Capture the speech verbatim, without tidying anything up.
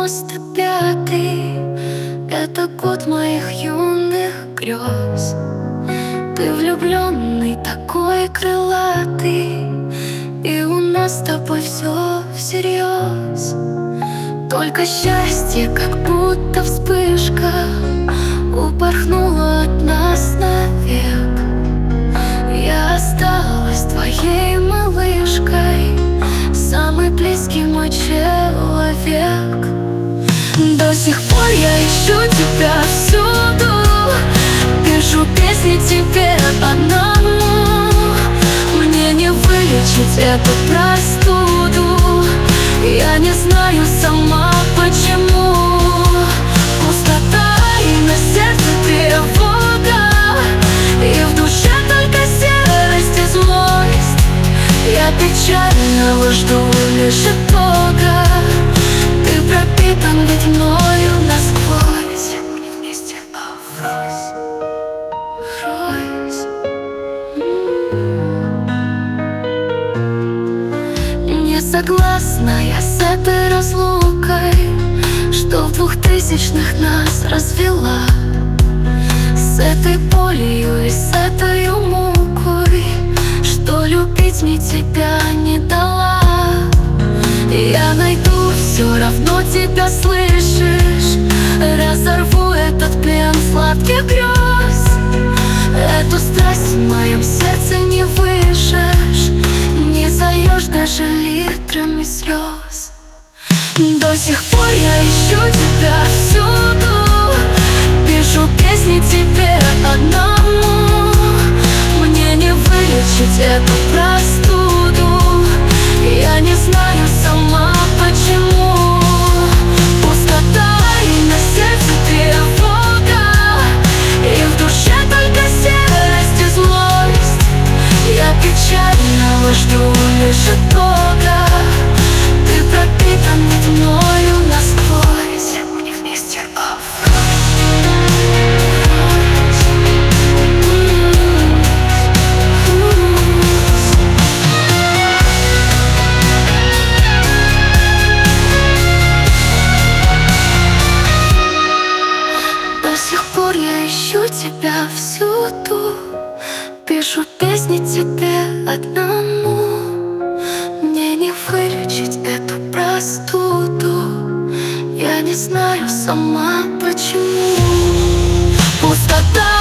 девяносто пятый. Это год моих юных грез. Ты влюбленный, такой крылатый, и у нас с тобой все всерьез. Только счастье, как будто вспышка, упорхнула от нас навек. Я осталась твоей малышкой, самый близкий мой человек. До сих пор я ищу тебя всюду, пишу песни тебе одному. Мне не вылечить эту простуду, я не знаю сама почему. Пустота и на сердце тревога, и в душе только серость и злость. Я печально жду лишь итога, ты пропитан ведь мною насквозь. И вместе врозь, врозь. Не согласна я с этой разлукой, что в двухтысячных нас развела, с этой болью и с этой мукой, что любить мне тебя не дала. Я найду, все равно тебя слышишь, разорву этот плен сладких грез. Эту страсть в моем сердце не выжжешь, не заешь даже литрами слез. До сих пор я ищу тебя всюду, пишу песни тебе одному. Мне не вылечить эту простуду, я не знаю сама почему. Пустота и на сердце тревога, и в душе только серость и злость. Я печально жду лишь итога, ты пропитан ведь мною насквозь. Мы вместе До сих пор я ищу тебя всюду, пишу песни тебе одному. Мне не вылечить эту простуду, я не знаю сама почему. Пустота